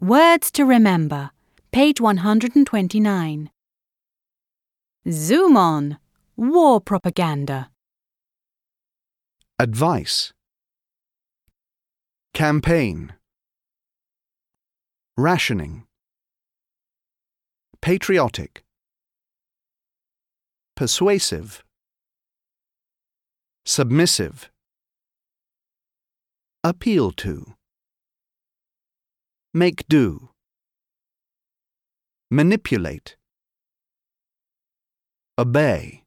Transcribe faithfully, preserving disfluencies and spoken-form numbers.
Words to remember, page one hundred twenty-nine. Zoom on, war propaganda. Advice. Campaign. Rationing. Patriotic. Persuasive. Submissive. Appeal to. Make do. Manipulate. Obey.